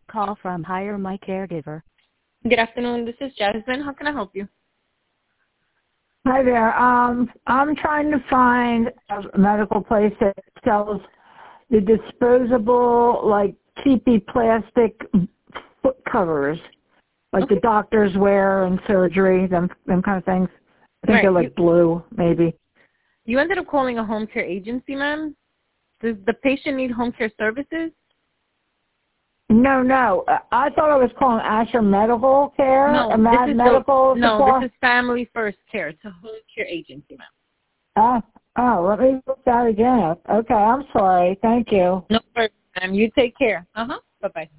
call from Hire My Caregiver. Good afternoon. This is Jasmine. How can I help you? Hi there. I'm trying to find a medical place that sells the disposable, like, cheapy plastic foot covers, like the doctors wear in surgery, them kind of things. I think they're like blue, maybe. You ended up calling a home care agency, ma'am. Does the patient need home care services? No. I thought I was calling Asher Medical Care. No, this is Family First Care. It's a home care agency, ma'am. Let me look that again up. Okay, I'm sorry. Thank you. No worries, ma'am. You take care. Bye-bye.